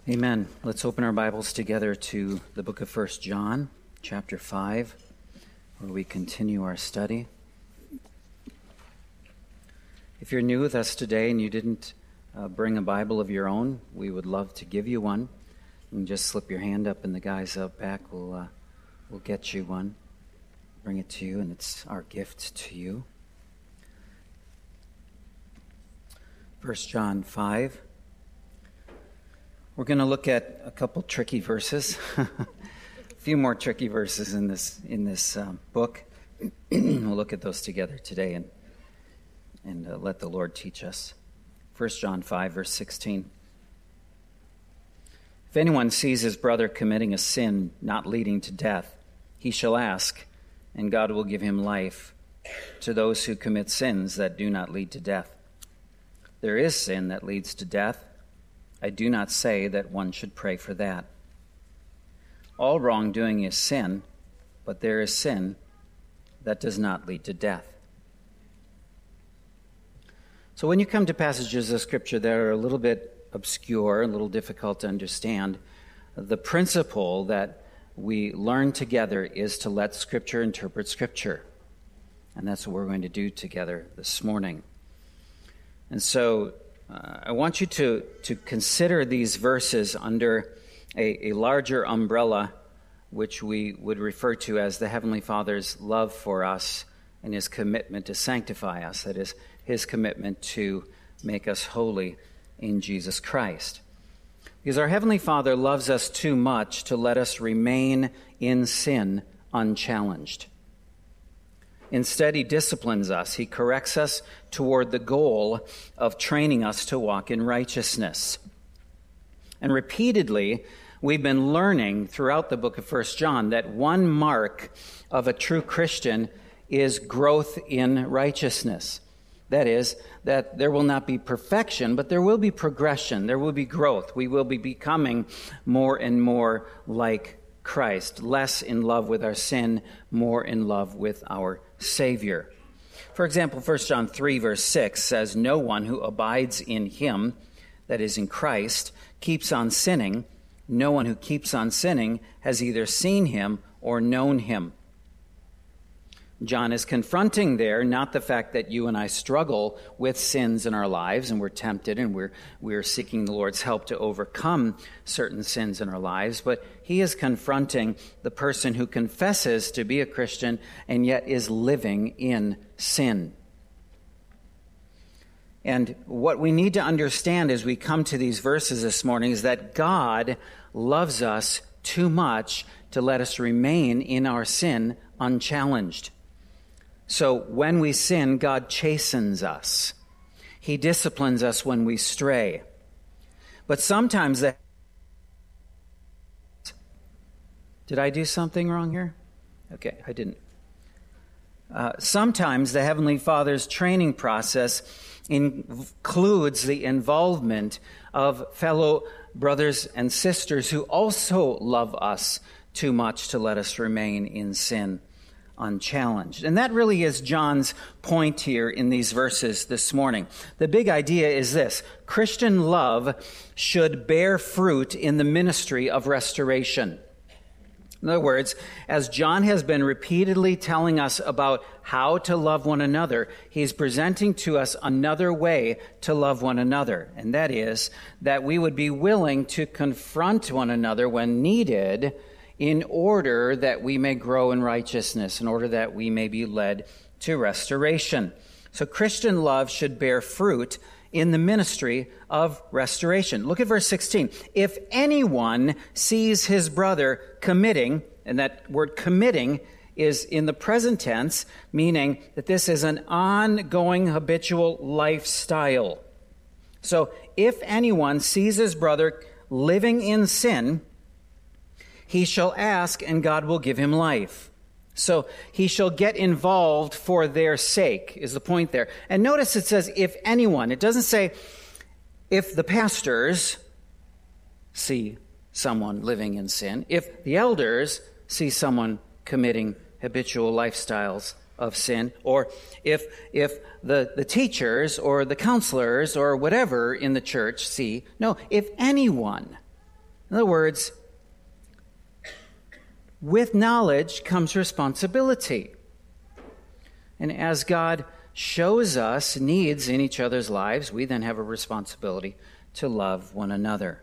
Amen. Let's open our Bibles together to the book of 1 John, chapter 5, where we continue our study. If you're new with us today and you didn't bring a Bible of your own, we would love to give you one. You can just slip your hand up and the guys out back will get you one, bring it to you, and it's our gift to you. 1 John 5. We're going to look at a couple tricky verses, a few more tricky verses in this book. We'll look at those together today and let the Lord teach us. 1 John 5, verse 16. If anyone sees his brother committing a sin not leading to death, he shall ask, and God will give him life to those who commit sins that do not lead to death. There is sin that leads to death. I do not say that one should pray for that. All wrongdoing is sin, but there is sin that does not lead to death. So when you come to passages of Scripture that are a little bit obscure, a little difficult to understand, the principle that we learn together is to let Scripture interpret Scripture. And that's what we're going to do together this morning. And so I want you to consider these verses under a larger umbrella, which we would refer to as the Heavenly Father's love for us and His commitment to sanctify us, that is, His commitment to make us holy in Jesus Christ. Because our Heavenly Father loves us too much to let us remain in sin unchallenged. Instead, He disciplines us. He corrects us toward the goal of training us to walk in righteousness. And repeatedly, we've been learning throughout the book of 1 John that one mark of a true Christian is growth in righteousness. That is, that there will not be perfection, but there will be progression. There will be growth. We will be becoming more and more like Christ, less in love with our sin, more in love with our Savior. For example, 1 John 3, verse 6 says, "No one who abides in Him, that is in Christ, keeps on sinning. No one who keeps on sinning has either seen Him or known Him." John is confronting there not the fact that you and I struggle with sins in our lives and we're tempted and we're seeking the Lord's help to overcome certain sins in our lives, but he is confronting the person who confesses to be a Christian and yet is living in sin. And what we need to understand as we come to these verses this morning is that God loves us too much to let us remain in our sin unchallenged. So when we sin, God chastens us. He disciplines us when we stray. But sometimes Did I do something wrong here? Okay, I didn't. Sometimes the Heavenly Father's training process includes the involvement of fellow brothers and sisters who also love us too much to let us remain in sin unchallenged. And that really is John's point here in these verses this morning. The big idea is this: Christian love should bear fruit in the ministry of restoration. In other words, as John has been repeatedly telling us about how to love one another, he's presenting to us another way to love one another. And that is that we would be willing to confront one another when needed in order that we may grow in righteousness, in order that we may be led to restoration. So Christian love should bear fruit in the ministry of restoration. Look at verse 16. If anyone sees his brother committing, and that word committing is in the present tense, meaning that this is an ongoing habitual lifestyle. So if anyone sees his brother living in sin, he shall ask, and God will give him life. So he shall get involved for their sake, is the point there. And notice it says, if anyone. It doesn't say, if the pastors see someone living in sin, if the elders see someone committing habitual lifestyles of sin, or if the teachers or the counselors or whatever in the church see. No, if anyone. In other words, with knowledge comes responsibility. And as God shows us needs in each other's lives, we then have a responsibility to love one another.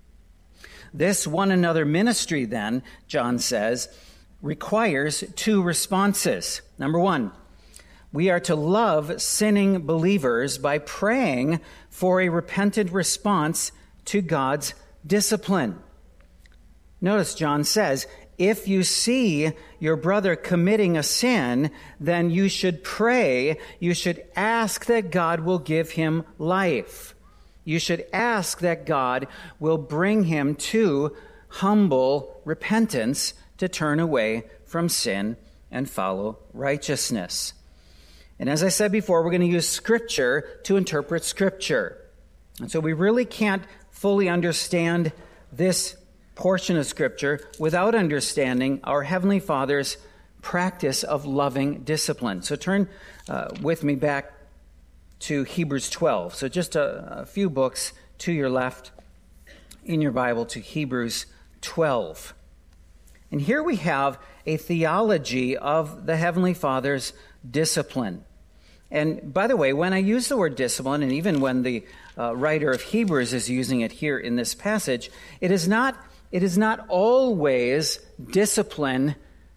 This one another ministry, then, John says, requires two responses. Number one, we are to love sinning believers by praying for a repentant response to God's discipline. Notice John says, if you see your brother committing a sin, then you should pray. You should ask that God will give him life. You should ask that God will bring him to humble repentance to turn away from sin and follow righteousness. And as I said before, we're going to use Scripture to interpret Scripture. And so we really can't fully understand this portion of Scripture without understanding our Heavenly Father's practice of loving discipline. So turn with me back to Hebrews 12. So just a few books to your left in your Bible to Hebrews 12. And here we have a theology of the Heavenly Father's discipline. And by the way, when I use the word discipline, and even when the writer of Hebrews is using it here in this passage, it is not always discipline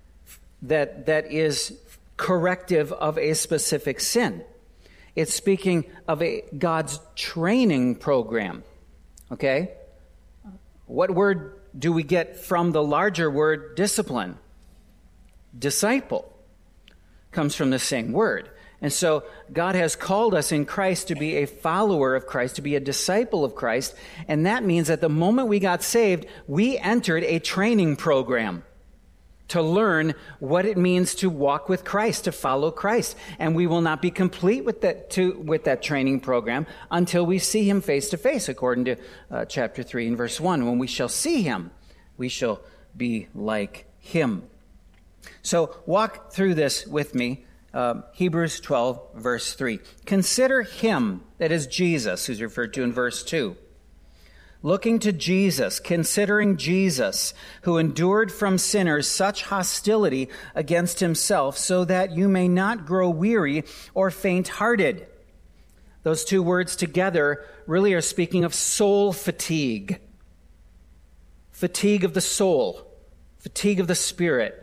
that is corrective of a specific sin. It's speaking of God's training program. Okay? What word do we get from the larger word discipline? Disciple comes from the same word. And so God has called us in Christ to be a follower of Christ, to be a disciple of Christ. And that means that the moment we got saved, we entered a training program to learn what it means to walk with Christ, to follow Christ. And we will not be complete with that training program until we see him face to face, according to chapter 3 and verse 1. When we shall see him, we shall be like him. So walk through this with me. Hebrews 12, verse 3. Consider him, that is Jesus, who's referred to in verse 2. Looking to Jesus, considering Jesus, who endured from sinners such hostility against himself, so that you may not grow weary or faint-hearted. Those two words together really are speaking of soul fatigue. Fatigue of the soul. Fatigue of the spirit.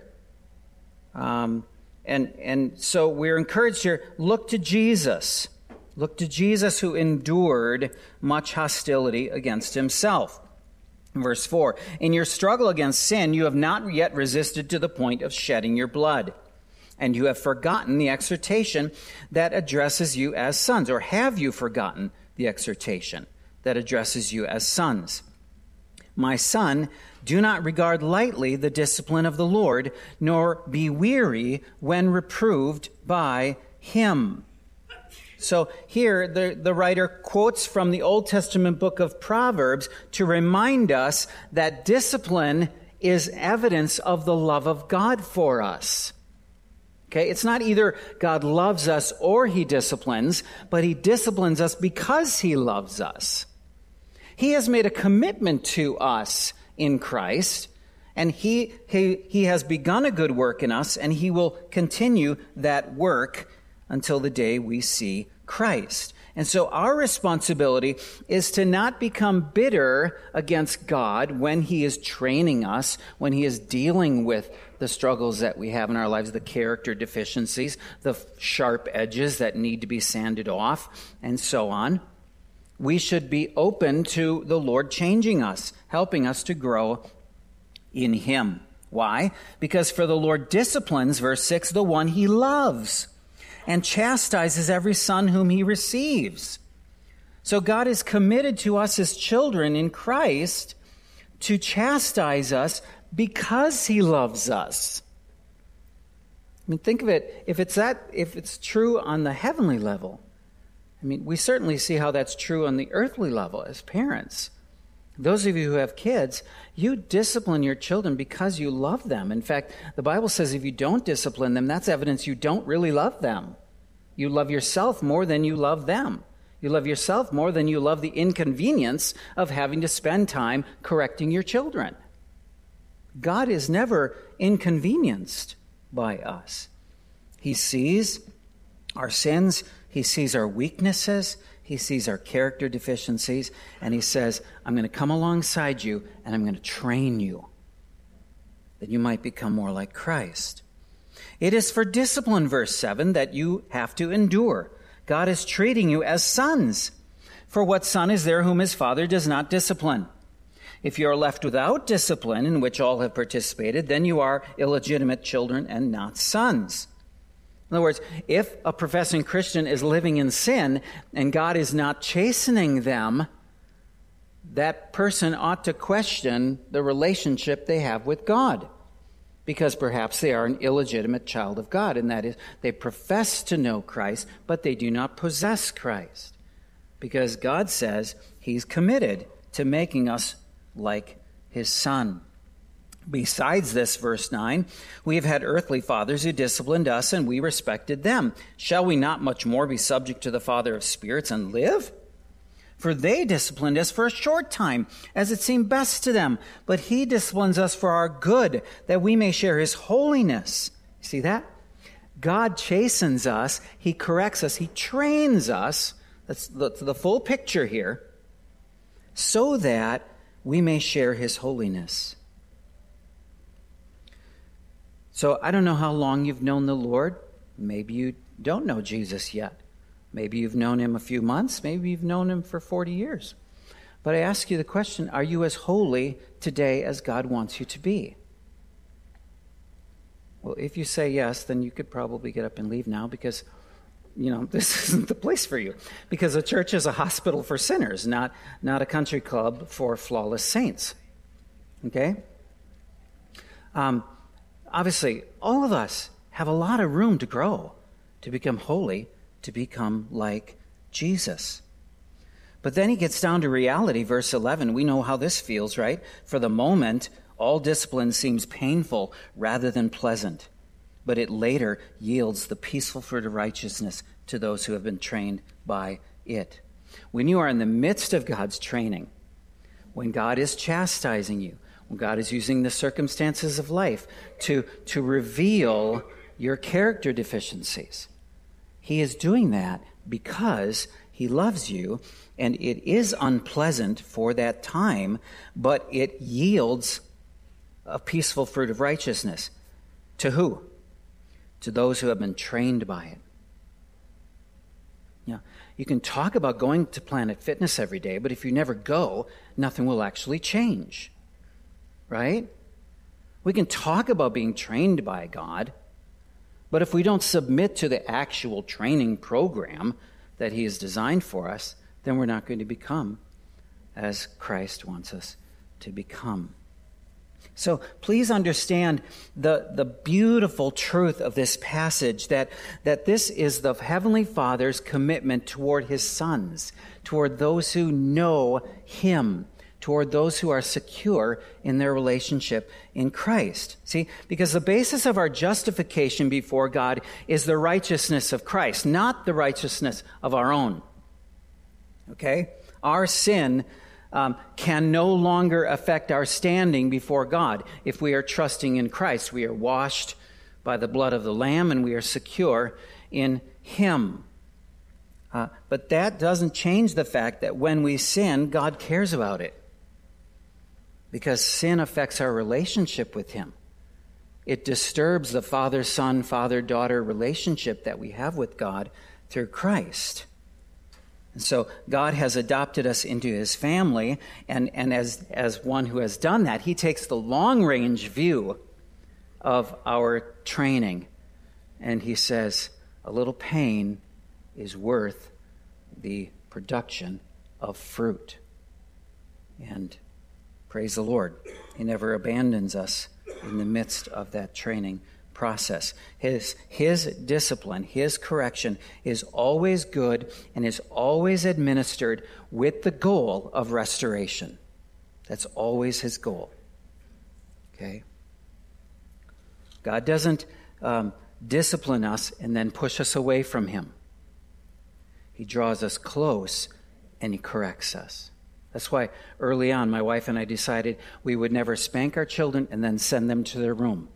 And so we're encouraged here, look to Jesus. Look to Jesus who endured much hostility against himself. Verse 4, in your struggle against sin, you have not yet resisted to the point of shedding your blood. And you have forgotten the exhortation that addresses you as sons. Or have you forgotten the exhortation that addresses you as sons? My son, do not regard lightly the discipline of the Lord, nor be weary when reproved by him. So here the writer quotes from the Old Testament book of Proverbs to remind us that discipline is evidence of the love of God for us. Okay, it's not either God loves us or he disciplines, but he disciplines us because he loves us. He has made a commitment to us in Christ, and he has begun a good work in us, and he will continue that work until the day we see Christ. And so our responsibility is to not become bitter against God when he is training us, when he is dealing with the struggles that we have in our lives, the character deficiencies, the sharp edges that need to be sanded off, and so on. We should be open to the Lord changing us, helping us to grow in him. Why? Because for the Lord disciplines, verse 6, the one he loves, and chastises every son whom he receives. So God is committed to us as children in Christ to chastise us because he loves us. I mean, think of it, if it's true on the heavenly level, I mean, we certainly see how that's true on the earthly level as parents. Those of you who have kids, you discipline your children because you love them. In fact, the Bible says if you don't discipline them, that's evidence you don't really love them. You love yourself more than you love them. You love yourself more than you love the inconvenience of having to spend time correcting your children. God is never inconvenienced by us. He sees our sins, he sees our weaknesses, he sees our character deficiencies, and he says, I'm going to come alongside you and I'm going to train you that you might become more like Christ. It is for discipline, verse 7, that you have to endure. God is treating you as sons. For what son is there whom his father does not discipline? If you are left without discipline, in which all have participated, then you are illegitimate children and not sons. In other words, if a professing Christian is living in sin and God is not chastening them, that person ought to question the relationship they have with God, because perhaps they are an illegitimate child of God, and that is, they profess to know Christ, but they do not possess Christ, because God says he's committed to making us like his Son. Besides this, verse 9, we have had earthly fathers who disciplined us, and we respected them. Shall we not much more be subject to the Father of spirits and live? For they disciplined us for a short time, as it seemed best to them. But he disciplines us for our good, that we may share his holiness. See that? God chastens us, he corrects us, he trains us. That's the full picture here, so that we may share his holiness. So I don't know how long you've known the Lord. Maybe you don't know Jesus yet. Maybe you've known him a few months. Maybe you've known him for 40 years. But I ask you the question, are you as holy today as God wants you to be? Well, if you say yes, then you could probably get up and leave now, because, this isn't the place for you. Because a church is a hospital for sinners, not a country club for flawless saints. Okay? Obviously, all of us have a lot of room to grow, to become holy, to become like Jesus. But then he gets down to reality, verse 11. We know how this feels, right? For the moment, all discipline seems painful rather than pleasant, but it later yields the peaceful fruit of righteousness to those who have been trained by it. When you are in the midst of God's training, when God is chastising you, when God is using the circumstances of life to reveal your character deficiencies, he is doing that because he loves you, and it is unpleasant for that time, but it yields a peaceful fruit of righteousness. To who? To those who have been trained by it. You can talk about going to Planet Fitness every day, but if you never go, nothing will actually change. Right? We can talk about being trained by God, but if we don't submit to the actual training program that he has designed for us, then we're not going to become as Christ wants us to become. So please understand the beautiful truth of this passage, that this is the Heavenly Father's commitment toward his sons, toward those who know him, toward those who are secure in their relationship in Christ. See, because the basis of our justification before God is the righteousness of Christ, not the righteousness of our own. Okay? Our sin can no longer affect our standing before God. If we are trusting in Christ, we are washed by the blood of the Lamb, and we are secure in him. But that doesn't change the fact that when we sin, God cares about it. Because sin affects our relationship with him. It disturbs the father-son, father-daughter relationship that we have with God through Christ. And so God has adopted us into his family, and as one who has done that, he takes the long-range view of our training. And he says, a little pain is worth the production of fruit. And praise the Lord, he never abandons us in the midst of that training process. His discipline, his correction is always good and is always administered with the goal of restoration. That's always his goal. Okay? God doesn't discipline us and then push us away from him. He draws us close, and he corrects us. That's why early on, my wife and I decided we would never spank our children and then send them to their room.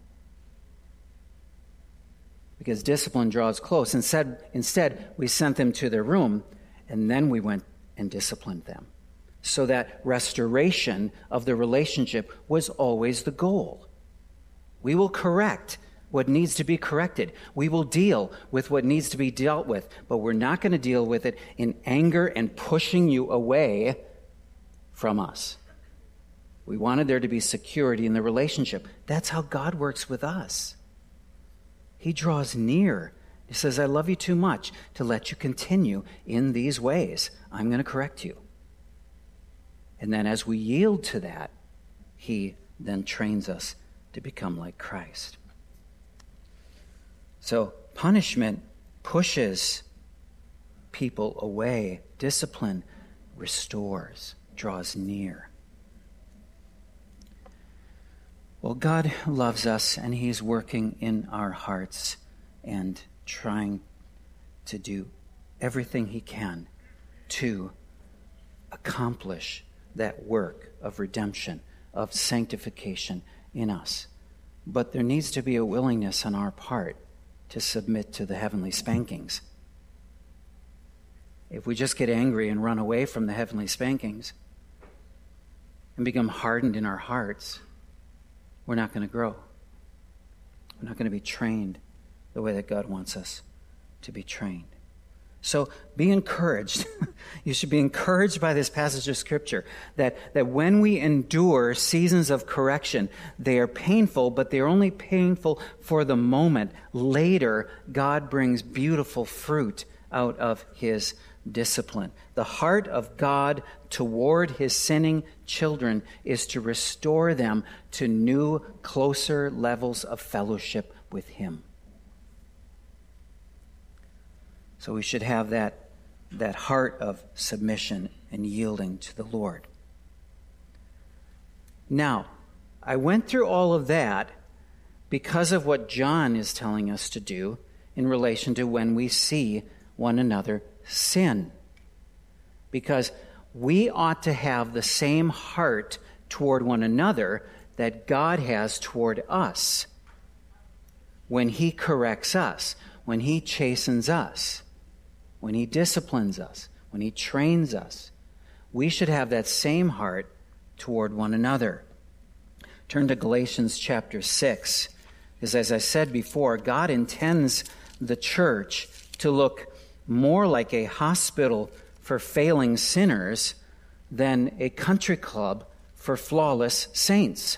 Because discipline draws close. Instead, we sent them to their room, and then we went and disciplined them. So that restoration of the relationship was always the goal. We will correct what needs to be corrected. We will deal with what needs to be dealt with, but we're not going to deal with it in anger and pushing you away from us. We wanted there to be security in the relationship. That's how God works with us. He draws near. He says, I love you too much to let you continue in these ways. I'm going to correct you. And then as we yield to that, he then trains us to become like Christ. So punishment pushes people away. Discipline restores, draws near. Well, God loves us, and he's working in our hearts and trying to do everything he can to accomplish that work of redemption, of sanctification in us. But there needs to be a willingness on our part to submit to the heavenly spankings. If we just get angry and run away from the heavenly spankings and become hardened in our hearts, we're not going to grow. We're not going to be trained the way that God wants us to be trained. So be encouraged. You should be encouraged by this passage of Scripture that when we endure seasons of correction, they are painful, but they are only painful for the moment. Later, God brings beautiful fruit out of his discipline. The heart of God toward his sinning children is to restore them to new, closer levels of fellowship with him. So we should have that heart of submission and yielding to the Lord. Now, I went through all of that because of what John is telling us to do in relation to when we see one another sin. Because we ought to have the same heart toward one another that God has toward us when he corrects us, when he chastens us, when he disciplines us, when he trains us. We should have that same heart toward one another. Turn to Galatians chapter 6, because as I said before, God intends the church to look more like a hospital for failing sinners than a country club for flawless saints.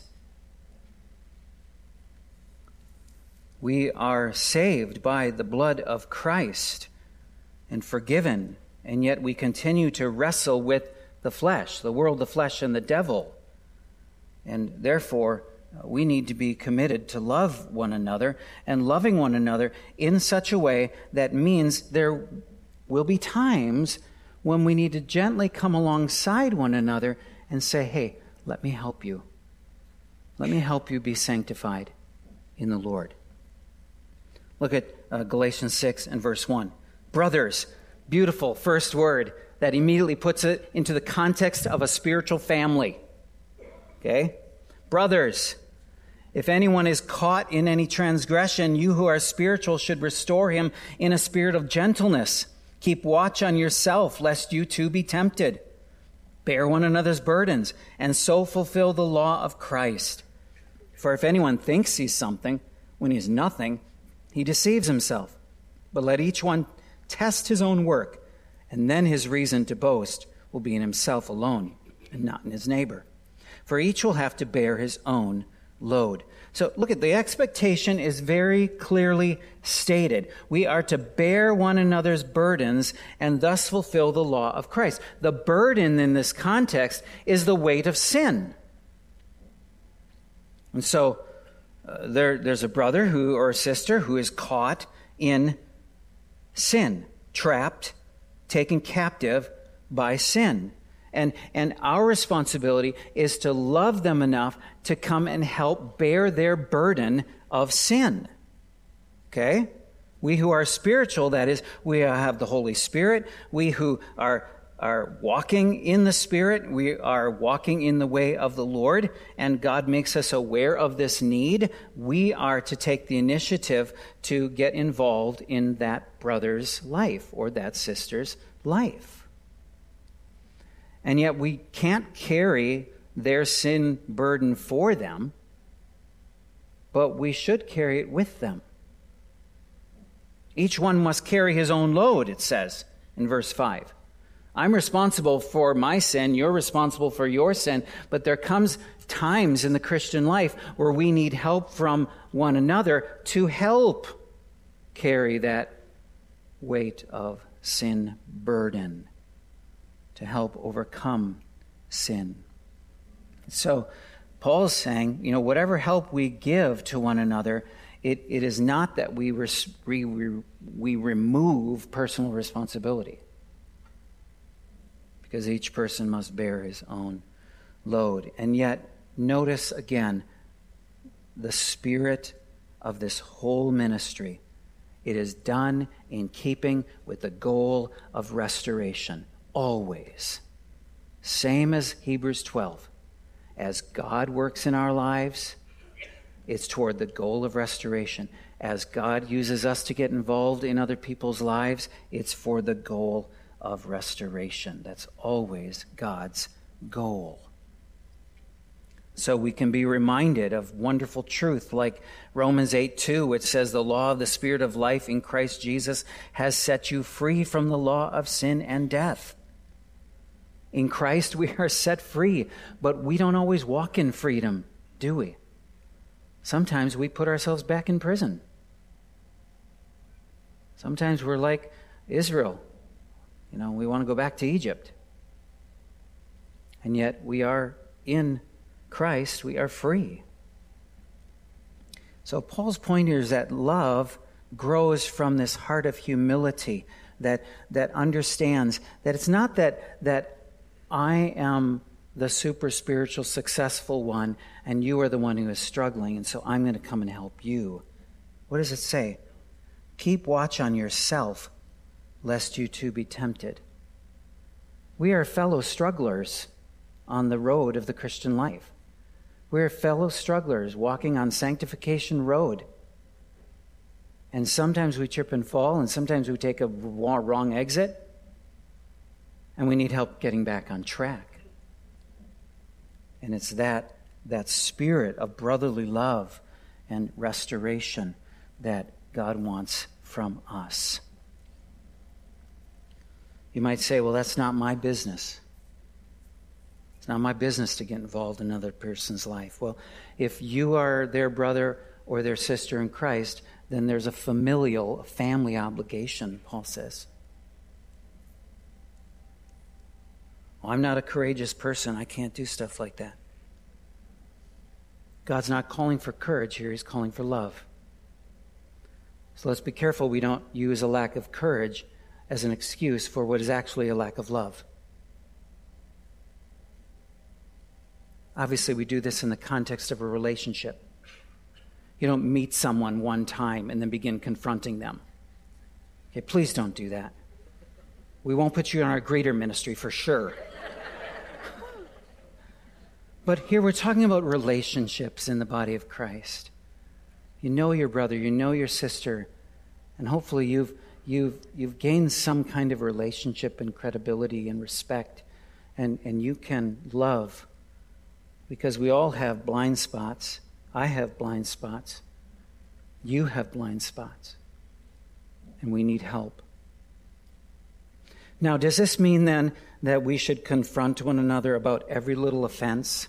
We are saved by the blood of Christ and forgiven, and yet we continue to wrestle with the flesh, the world, the flesh, and the devil. And therefore, we need to be committed to love one another, and loving one another in such a way that means there will be times when we need to gently come alongside one another and say, hey, let me help you. Let me help you be sanctified in the Lord. Look at Galatians 6 and verse 1. Brothers, beautiful first word that immediately puts it into the context of a spiritual family. Okay? Brothers, if anyone is caught in any transgression, you who are spiritual should restore him in a spirit of gentleness. Keep watch on yourself, lest you too be tempted. Bear one another's burdens, and so fulfill the law of Christ. For if anyone thinks he's something, when he's nothing, he deceives himself. But let each one test his own work, and then his reason to boast will be in himself alone, and not in his neighbor. For each will have to bear his own load. So look at the expectation is very clearly stated. We are to bear one another's burdens and thus fulfill the law of Christ. The burden in this context is the weight of sin. And so there's a brother or a sister who is caught in sin, trapped, taken captive by sin. And our responsibility is to love them enough to come and help bear their burden of sin. Okay? We who are spiritual, that is, we have the Holy Spirit. We who are walking in the Spirit, we are walking in the way of the Lord, and God makes us aware of this need. We are to take the initiative to get involved in that brother's life or that sister's life. And yet we can't carry their sin burden for them, but we should carry it with them. Each one must carry his own load, it says in verse 5. I'm responsible for my sin, you're responsible for your sin, but there comes times in the Christian life where we need help from one another to help carry that weight of sin burden, to help overcome sin. So Paul's saying, whatever help we give to one another, it is not that we remove personal responsibility, because each person must bear his own load. And yet, notice again the spirit of this whole ministry. It is done in keeping with the goal of restoration, always. Same as Hebrews 12. As God works in our lives, it's toward the goal of restoration. As God uses us to get involved in other people's lives, it's for the goal of restoration. That's always God's goal. So we can be reminded of wonderful truth like Romans 8:2, which says, the law of the Spirit of life in Christ Jesus has set you free from the law of sin and death. In Christ we are set free, but we don't always walk in freedom, do we? Sometimes we put ourselves back in prison. Sometimes we're like Israel. We want to go back to Egypt. And yet we are in Christ, we are free. So Paul's point here is that love grows from this heart of humility that understands that it's not that I am the super spiritual successful one and you are the one who is struggling, and so I'm going to come and help you. What does it say? Keep watch on yourself, lest you too be tempted. We are fellow strugglers on the road of the Christian life. We are fellow strugglers walking on sanctification road. And sometimes we trip and fall, and sometimes we take a wrong exit, and we need help getting back on track. And it's that spirit of brotherly love and restoration that God wants from us. You might say, well, that's not my business. It's not my business to get involved in another person's life. Well, if you are their brother or their sister in Christ, then there's a family obligation, Paul says. Well, I'm not a courageous person. I can't do stuff like that. God's not calling for courage here. He's calling for love. So let's be careful we don't use a lack of courage as an excuse for what is actually a lack of love. Obviously, we do this in the context of a relationship. You don't meet someone one time and then begin confronting them. Okay, please don't do that. We won't put you in our greeter ministry for sure. But here we're talking about relationships in the body of Christ. You know your brother, you know your sister, and hopefully you've gained some kind of relationship and credibility and respect, and you can love, because we all have blind spots. I have blind spots. You have blind spots. And we need help. Now, does this mean then that we should confront one another about every little offense?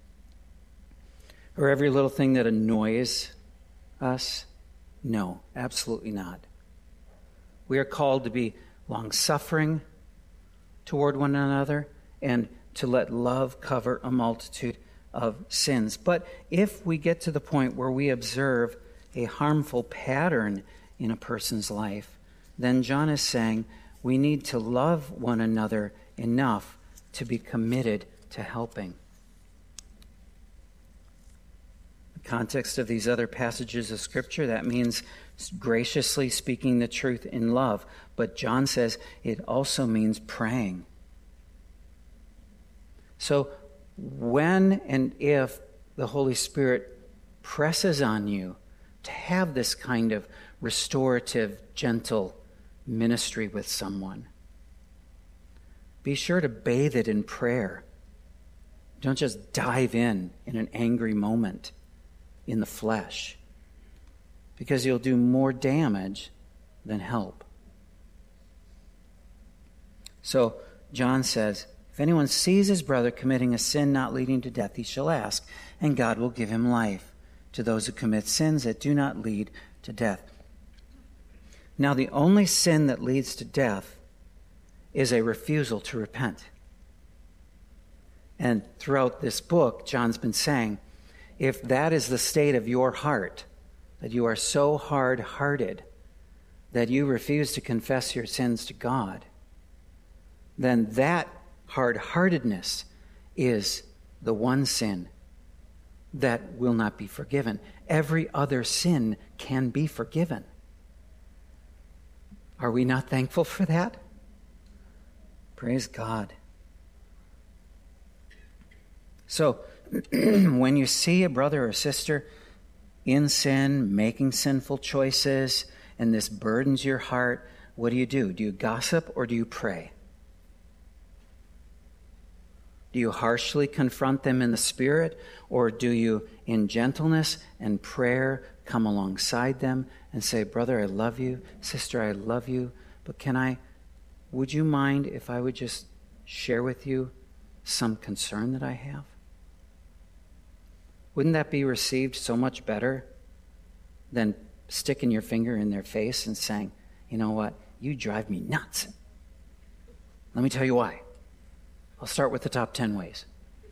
Or every little thing that annoys us? No, absolutely not. We are called to be long-suffering toward one another and to let love cover a multitude of sins. But if we get to the point where we observe a harmful pattern in a person's life, then John is saying we need to love one another enough to be committed to helping. The context of these other passages of Scripture, that means graciously speaking the truth in love. But John says it also means praying. So when and if the Holy Spirit presses on you to have this kind of restorative, gentle ministry with someone, be sure to bathe it in prayer. Don't just dive in an angry moment in the flesh, because you'll do more damage than help. So John says, if anyone sees his brother committing a sin not leading to death, he shall ask, and God will give him life to those who commit sins that do not lead to death. Now, the only sin that leads to death is a refusal to repent. And throughout this book, John's been saying, if that is the state of your heart, that you are so hard-hearted that you refuse to confess your sins to God, then that hard-heartedness is the one sin that will not be forgiven. Every other sin can be forgiven. Are we not thankful for that? Praise God. So, when you see a brother or sister in sin, making sinful choices, and this burdens your heart, what do? Do you gossip or do you pray? Do you harshly confront them in the Spirit, or do you, in gentleness and prayer, come alongside them and say, brother, I love you, sister, I love you, but would you mind if I would just share with you some concern that I have? Wouldn't that be received so much better than sticking your finger in their face and saying, you know what, you drive me nuts. Let me tell you why. I'll start with the top 10 ways.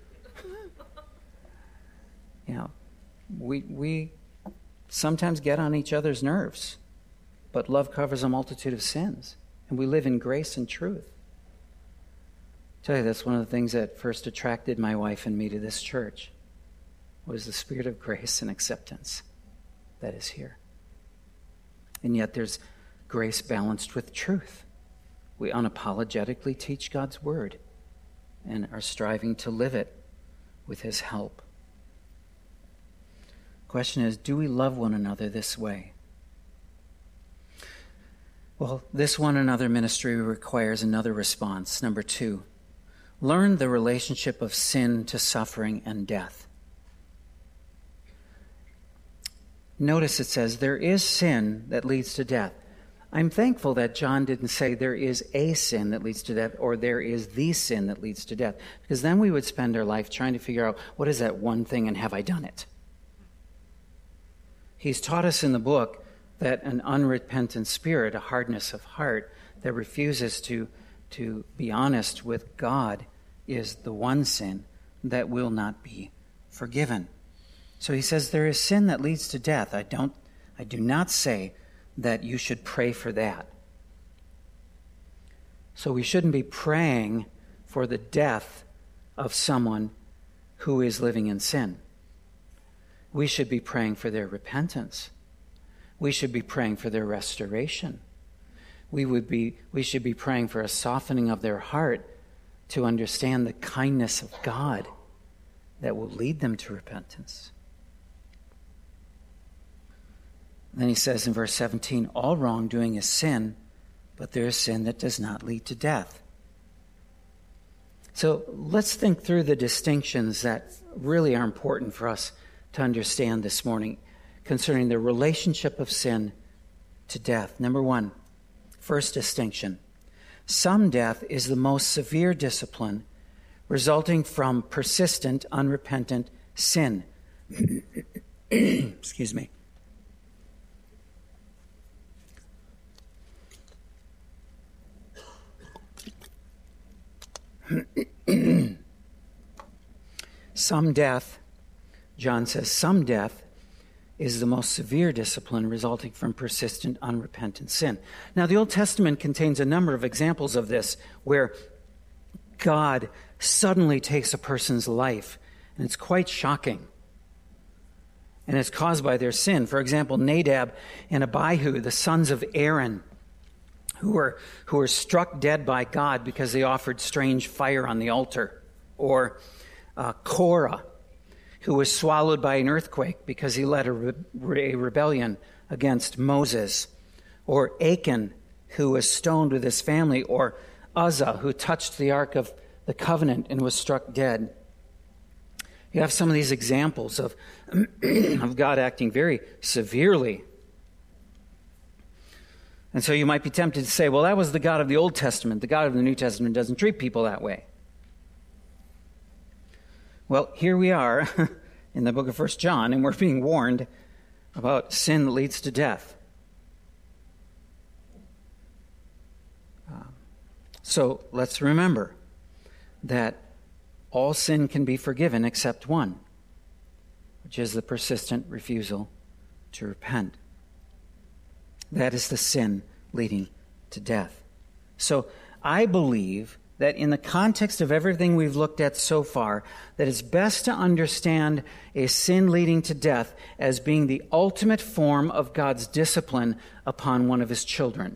We sometimes get on each other's nerves, but love covers a multitude of sins, and we live in grace and truth. I tell you, that's one of the things that first attracted my wife and me to this church, was the spirit of grace and acceptance that is here. And yet there's grace balanced with truth. We unapologetically teach God's word and are striving to live it with his help. Question is, do we love one another this way? Well, this one another ministry requires another response. Number 2, learn the relationship of sin to suffering and death. Notice it says, there is sin that leads to death. I'm thankful that John didn't say there is a sin that leads to death or there is the sin that leads to death, because then we would spend our life trying to figure out, what is that one thing and have I done it? He's taught us in the book that an unrepentant spirit, a hardness of heart that refuses to be honest with God, is the one sin that will not be forgiven. So he says there is sin that leads to death. I do not say that you should pray for that. So we shouldn't be praying for the death of someone who is living in sin. We should be praying for their repentance. We should be praying for their restoration. We should be praying for a softening of their heart to understand the kindness of God that will lead them to repentance. Then he says in verse 17, all wrongdoing is sin, but there is sin that does not lead to death. So let's think through the distinctions that really are important for us to understand this morning concerning the relationship of sin to death. Number 1, first distinction. Some death is the most severe discipline resulting from persistent, unrepentant sin. Excuse me. Some death, John says, some death is the most severe discipline resulting from persistent, unrepentant sin. Now, the Old Testament contains a number of examples of this where God suddenly takes a person's life, and it's quite shocking. And it's caused by their sin. For example, Nadab and Abihu, the sons of Aaron, who were struck dead by God because they offered strange fire on the altar. Or Korah, who was swallowed by an earthquake because he led a rebellion against Moses. Or Achan, who was stoned with his family. Or Uzzah, who touched the Ark of the Covenant and was struck dead. You have some of these examples of God acting very severely. And so you might be tempted to say, well, that was the God of the Old Testament. The God of the New Testament doesn't treat people that way. Well, here we are in the book of 1 John, and we're being warned about sin that leads to death. So let's remember that all sin can be forgiven except one, which is the persistent refusal to repent. That is the sin leading to death. So I believe that in the context of everything we've looked at so far, that it's best to understand a sin leading to death as being the ultimate form of God's discipline upon one of his children.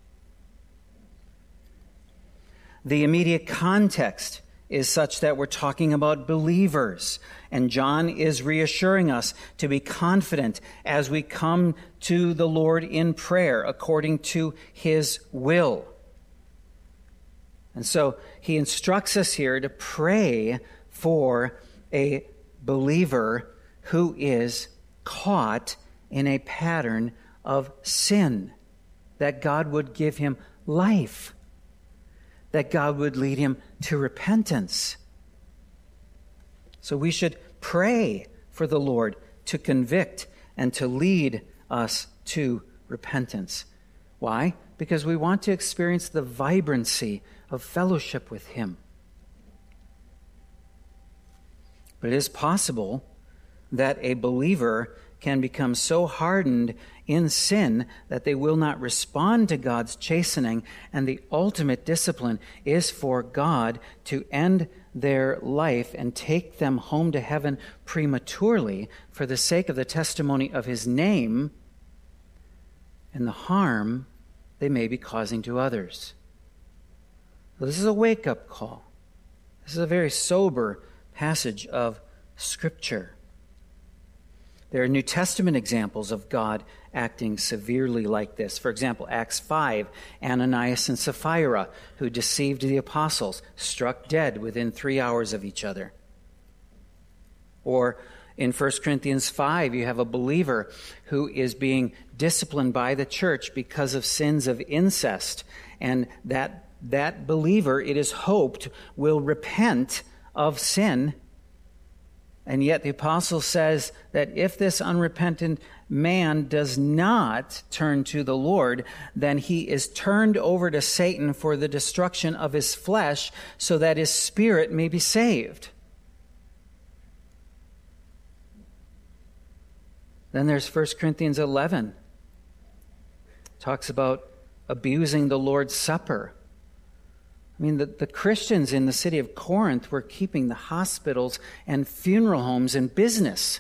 The immediate context is such that we're talking about believers. And John is reassuring us to be confident as we come to the Lord in prayer according to his will. And so he instructs us here to pray for a believer who is caught in a pattern of sin, that God would give him life, that God would lead him to repentance. So we should pray for the Lord to convict and to lead us to repentance. Why? Because we want to experience the vibrancy of fellowship with him. But it is possible that a believer can become so hardened in sin that they will not respond to God's chastening, and the ultimate discipline is for God to end their life and take them home to heaven prematurely for the sake of the testimony of his name and the harm they may be causing to others. Well, this is a wake-up call. This is a very sober passage of Scripture. There are New Testament examples of God acting severely like this. For example, Acts 5, Ananias and Sapphira, who deceived the apostles, struck dead within 3 hours of each other. Or in 1 Corinthians 5, you have a believer who is being disciplined by the church because of sins of incest. And that believer, it is hoped, will repent of sin. And yet the apostle says that if this unrepentant man does not turn to the Lord, then he is turned over to Satan for the destruction of his flesh so that his spirit may be saved. Then there's 1 Corinthians 11. It talks about abusing the Lord's Supper. I mean, the Christians in the city of Corinth were keeping the hospitals and funeral homes in business.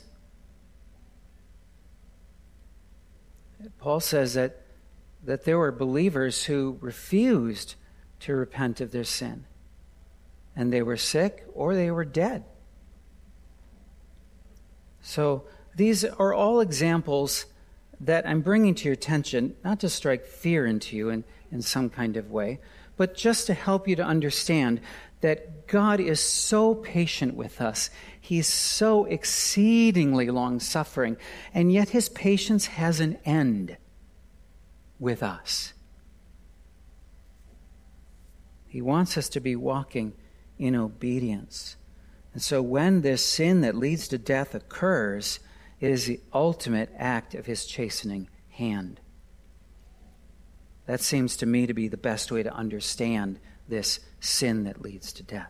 Paul says that there were believers who refused to repent of their sin. And they were sick or they were dead. So these are all examples that I'm bringing to your attention, not to strike fear into you in some kind of way, but just to help you to understand that God is so patient with us. He's so exceedingly long-suffering, and yet his patience has an end with us. He wants us to be walking in obedience. And so when this sin that leads to death occurs, it is the ultimate act of his chastening hand. That seems to me to be the best way to understand this sin that leads to death.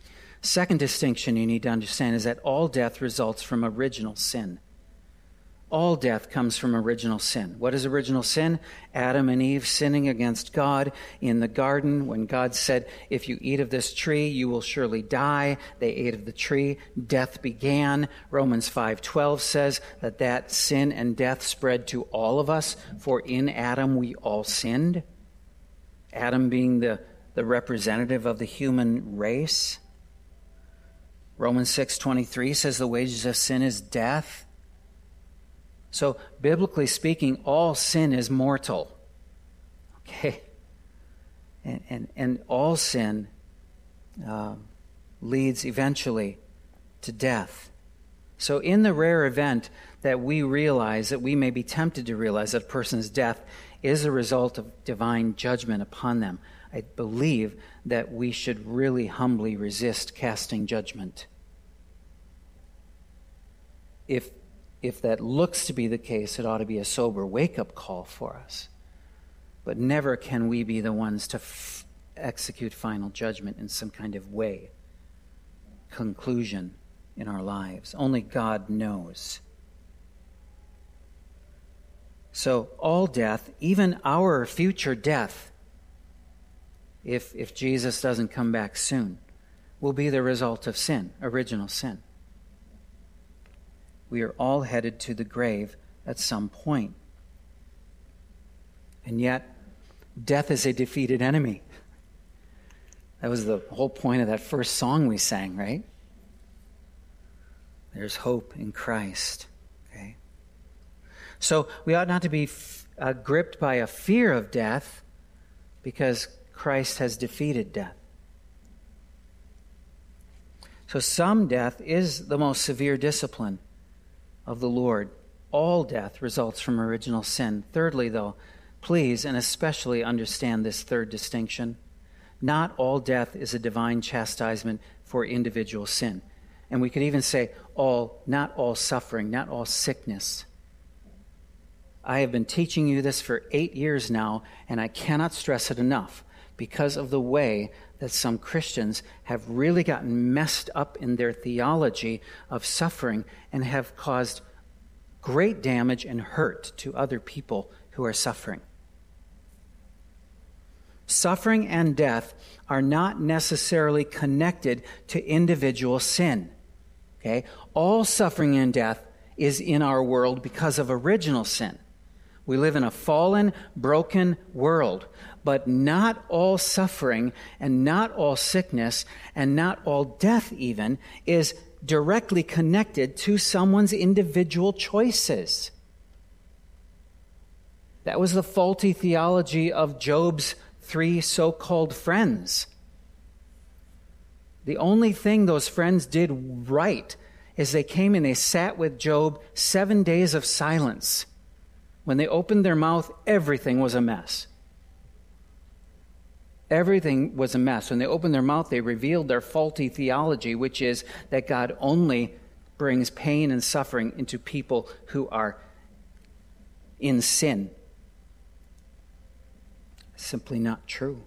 Second distinction you need to understand is that all death results from original sin. All death comes from original sin. What is original sin? Adam and Eve sinning against God in the garden when God said, if you eat of this tree, you will surely die. They ate of the tree. Death began. Romans 5:12 says that sin and death spread to all of us, for in Adam we all sinned. Adam being the representative of the human race. Romans 6:23 says the wages of sin is death. So, biblically speaking, all sin is mortal. Okay? And all sin leads eventually to death. So, in the rare event that we realize, that we may be tempted to realize that a person's death is a result of divine judgment upon them, I believe that we should really humbly resist casting judgment. If that looks to be the case, it ought to be a sober wake-up call for us. But never can we be the ones to execute final judgment in some kind of way, conclusion in our lives. Only God knows. So all death, even our future death, if Jesus doesn't come back soon, will be the result of sin, original sin. We are all headed to the grave at some point. And yet, death is a defeated enemy. That was the whole point of that first song we sang, right? There's hope in Christ. Okay? So we ought not to be gripped by a fear of death, because Christ has defeated death. So some death is the most severe discipline of the Lord. All death results from original sin. Thirdly, though, please and especially understand this third distinction. Not all death is a divine chastisement for individual sin. And we could even say not all suffering, not all sickness. I have been teaching you this for 8 years now, and I cannot stress it enough because of the way that some Christians have really gotten messed up in their theology of suffering and have caused great damage and hurt to other people who are suffering. Suffering and death are not necessarily connected to individual sin. Okay? All suffering and death is in our world because of original sin. We live in a fallen, broken world, but not all suffering and not all sickness and not all death even is directly connected to someone's individual choices. That was the faulty theology of Job's 3 so-called friends. The only thing those friends did right is they came and they sat with Job 7 days of silence. When they opened their mouth, everything was a mess. Everything was a mess. When they opened their mouth, they revealed their faulty theology, which is that God only brings pain and suffering into people who are in sin. Simply not true.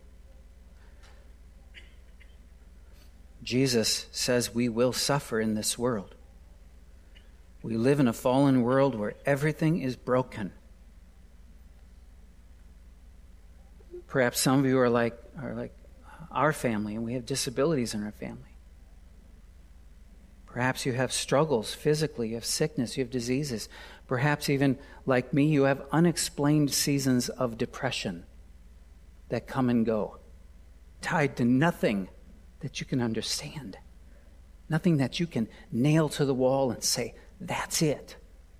Jesus says we will suffer in this world. We live in a fallen world where everything is broken. Perhaps some of you are like our family, and we have disabilities in our family. Perhaps you have struggles physically, you have sickness, you have diseases. Perhaps even like me, you have unexplained seasons of depression that come and go, tied to nothing that you can understand, nothing that you can nail to the wall and say, that's it.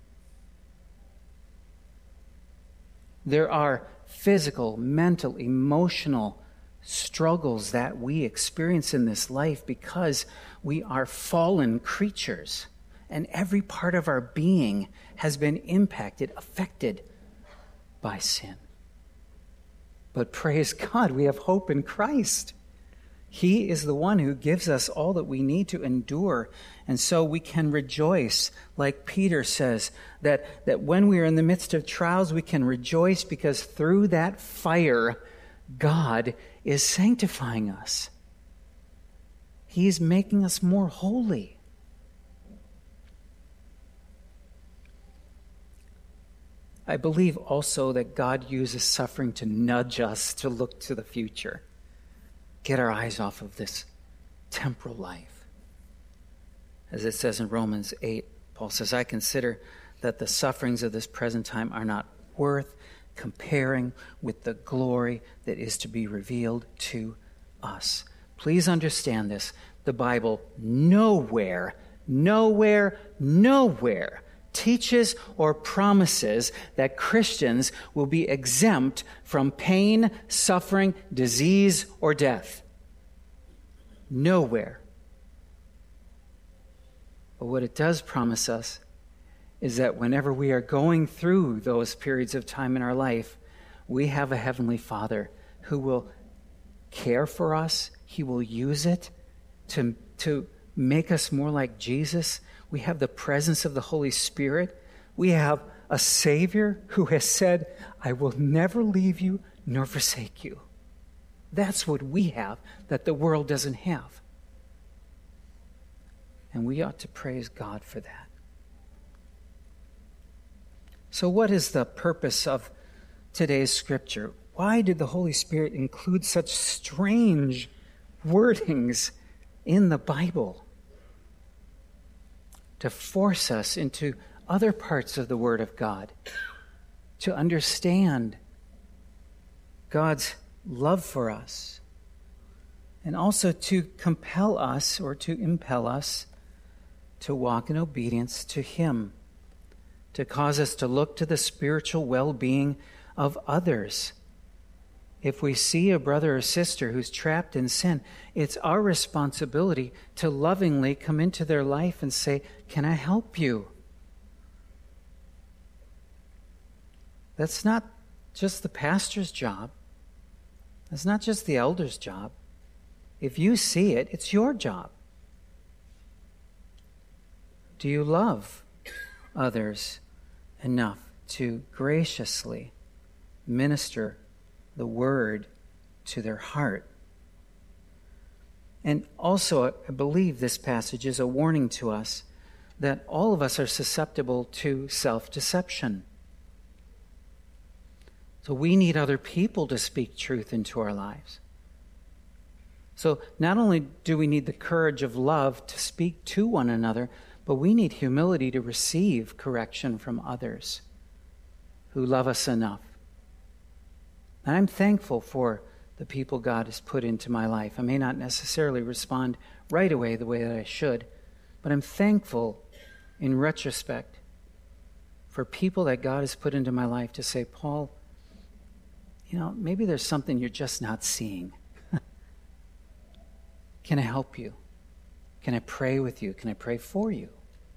There are physical, mental, emotional struggles that we experience in this life because we are fallen creatures, and every part of our being has been impacted, affected by sin. But praise God, we have hope in Christ. He is the one who gives us all that we need to endure. And so we can rejoice, like Peter says, that when we are in the midst of trials, we can rejoice because through that fire, God is sanctifying us. He is making us more holy. I believe also that God uses suffering to nudge us to look to the future. Get our eyes off of this temporal life. As it says in Romans 8, Paul says, I consider that the sufferings of this present time are not worth comparing with the glory that is to be revealed to us. Please understand this. The Bible nowhere teaches or promises that Christians will be exempt from pain, suffering, disease, or death. Nowhere. But what it does promise us is that whenever we are going through those periods of time in our life, we have a Heavenly Father who will care for us. He will use it to make us more like Jesus. We have the presence of the Holy Spirit. We have a Savior who has said, I will never leave you nor forsake you. That's what we have that the world doesn't have. And we ought to praise God for that. So what is the purpose of today's scripture? Why did the Holy Spirit include such strange wordings in the Bible? To force us into other parts of the Word of God, to understand God's love for us, and also to compel us or to impel us to walk in obedience to Him, to cause us to look to the spiritual well-being of others. If we see a brother or sister who's trapped in sin, it's our responsibility to lovingly come into their life and say, can I help you? That's not just the pastor's job. That's not just the elder's job. If you see it, it's your job. Do you love others enough to graciously minister the word to their heart? And also, I believe this passage is a warning to us that all of us are susceptible to self-deception. So we need other people to speak truth into our lives. So not only do we need the courage of love to speak to one another, but we need humility to receive correction from others who love us enough. And I'm thankful for the people God has put into my life. I may not necessarily respond right away the way that I should, but I'm thankful in retrospect for people that God has put into my life to say, Paul, maybe there's something you're just not seeing. Can I help you? Can I pray with you? Can I pray for you?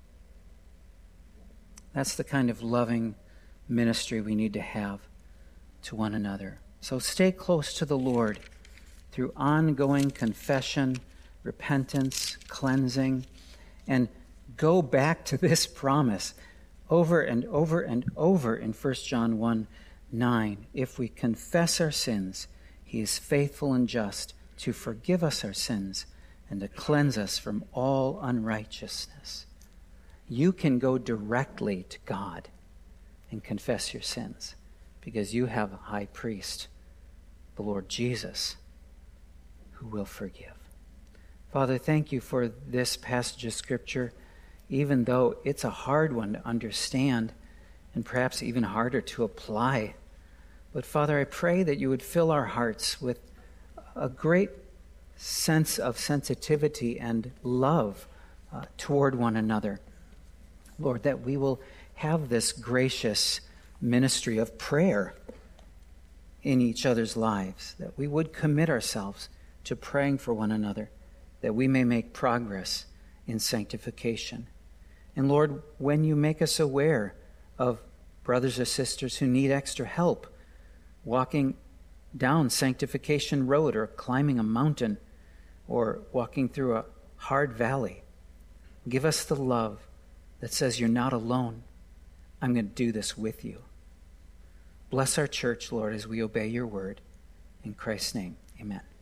That's the kind of loving ministry we need to have to one another. So stay close to the Lord through ongoing confession, repentance, cleansing, and go back to this promise over and over and over in 1 John 1:9. If we confess our sins, He is faithful and just to forgive us our sins and to cleanse us from all unrighteousness. You can go directly to God and confess your sins because you have a high priest, the Lord Jesus, who will forgive. Father, thank you for this passage of Scripture, even though it's a hard one to understand and perhaps even harder to apply. But Father, I pray that you would fill our hearts with a great sense of sensitivity and love toward one another. Lord, that we will have this gracious ministry of prayer in each other's lives, that we would commit ourselves to praying for one another, that we may make progress in sanctification. And Lord, when you make us aware of brothers or sisters who need extra help walking down Sanctification Road or climbing a mountain or walking through a hard valley, give us the love that says you're not alone. I'm going to do this with you. Bless our church, Lord, as we obey your word. In Christ's name, amen.